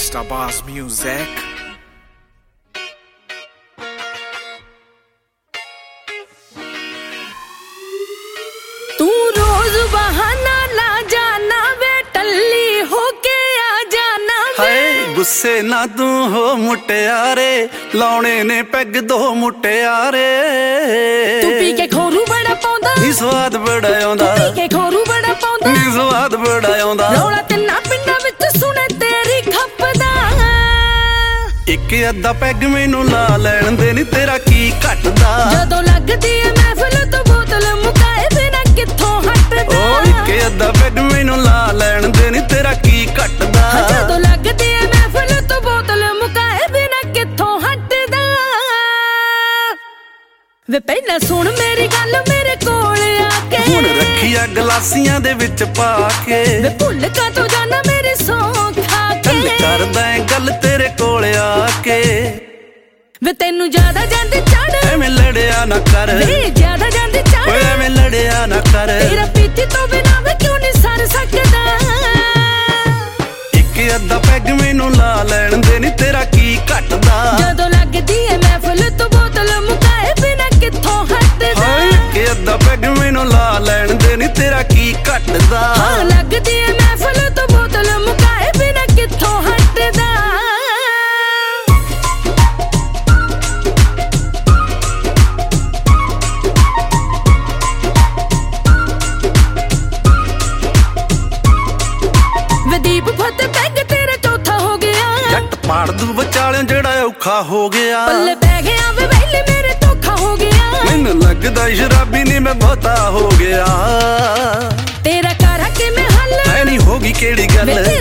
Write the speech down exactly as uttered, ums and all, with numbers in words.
Mister Boss Music. तू रोज बहाना ला जाना वे टल्ली होके आ जाना वे गुस्से ना तू हो मुटियारे लाउणे ने पैग दो मुटियारे तू पी के खोरू बड़ा पाउंदा नी स्वाद बड़ा आउंदा पी के खोरू बड़ा पाउंदा नी स्वाद बड़ा आउंदा रौला तिन्ना पिंडां विच सुने तेरी खपदा एक अद्धा पैग मैनू ला लैण दे नी तेरा की घटदा जदों लगदी ऐ महफिल तो बोतल मुकाए बिना कित्थों हटदा ओ एक अद्धा पैग मैनू ला लैण दे नी तेरा की घटदा जदों लगदी ऐ महफिल तो बोतल मुकाए बिना कित्थों हटदा वे पहला सुन मेरी गल मेरे कोल आके हुण रखिया गलासियां दे विच पा के वे भुल का तू जाना मेरी सौ खा के गल करदा ऐ गल तेरे कोल आके वे तेनू ज्यादा जांदी चढ़ एवें लड़िया ना कर वे ज्यादा जांदी चढ़ ओए एवें लड़िया ना कर तेरा पीती तो बिना मैं क्यों नहीं सर सकदा एक अद्धा पैग मैनू ला लैण दे नी तेरा की घटदा जदों लगदी ऐ महफिल तो बोतल मुकाए बिना कित्थों हटदा एक अद्धा पैग मैनू ला लैण दे नी तेरा की घटदा हाँ लगदी ऐ महफिल तो बोतल मुकाए बिना कित्थों हटदा दीप फत पैग तेरा चौथा हो गया जट पाड़ दू विचाले जेड़ा औखा हो गया पल्ले पै गया वे वेले मेरे धोखा हो गया मैनू लगदा शराबी नहीं मैं बहुता हो गया तेरा करा के मैं हल है नहीं होगी केड़ी गल